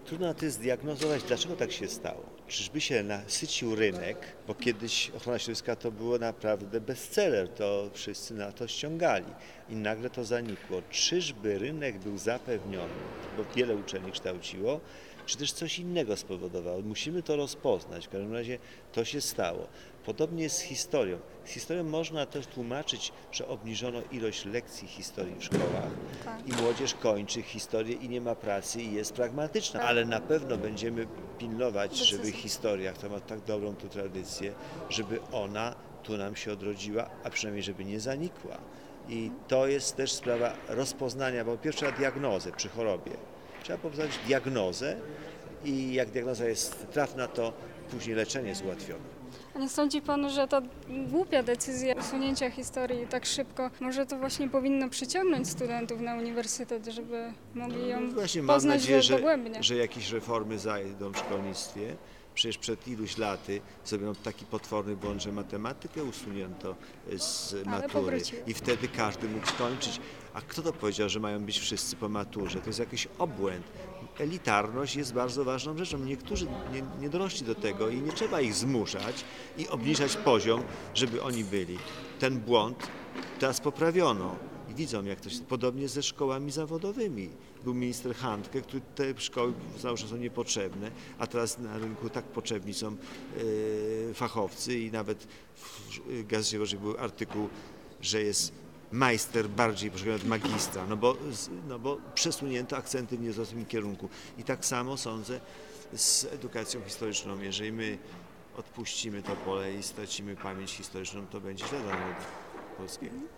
Trudno na to jest zdiagnozować, dlaczego tak się stało. Czyżby się nasycił rynek, bo kiedyś ochrona środowiska to było naprawdę bestseller, to wszyscy na to ściągali i nagle to zanikło. Czyżby rynek był zapewniony, bo wiele uczelni kształciło, czy też coś innego spowodowało. Musimy to rozpoznać, w każdym razie to się stało. Podobnie jest z historią. Z historią można też tłumaczyć, że obniżono ilość lekcji historii w szkołach Tak. i młodzież kończy historię i nie ma pracy i jest pragmatyczna, ale na pewno będziemy pilnować, żeby Decyzja. historia, która ma tak dobrą tu tradycję, żeby ona tu nam się odrodziła, a przynajmniej żeby nie zanikła. I to jest też sprawa rozpoznania, bo pierwsza trzeba diagnozę przy chorobie. Trzeba postawić diagnozę i jak diagnoza jest trafna, to później leczenie jest ułatwione. A nie sądzi pan, że ta głupia decyzja usunięcia historii tak szybko, może to właśnie powinno przyciągnąć studentów na uniwersytet, żeby mogli ją Właśnie mam poznać nadzieję, dogłębnie? że jakieś reformy zajdą w szkolnictwie. Przecież przed iluś laty zrobiono taki potworny błąd, że matematykę usunięto z matury powróciło. i wtedy każdy mógł skończyć. A kto to powiedział, że mają być wszyscy po maturze? To jest jakiś obłęd. Elitarność jest bardzo ważną rzeczą. Niektórzy nie dorośli do tego i nie trzeba ich zmuszać i obniżać poziom, żeby oni byli. Ten błąd teraz poprawiono. I widzą, jak to się... Podobnie ze szkołami zawodowymi. Był minister Handke, który te szkoły uznał, że są niepotrzebne, a teraz na rynku tak potrzebni są fachowcy i nawet w Gazecie Wyborczej był artykuł, że jest majster bardziej poszukiwany od magistra, no bo przesunięto akcenty w niezłym kierunku. I tak samo sądzę z edukacją historyczną. Jeżeli my odpuścimy to pole i stracimy pamięć historyczną, to będzie źle dla narodu polskiego.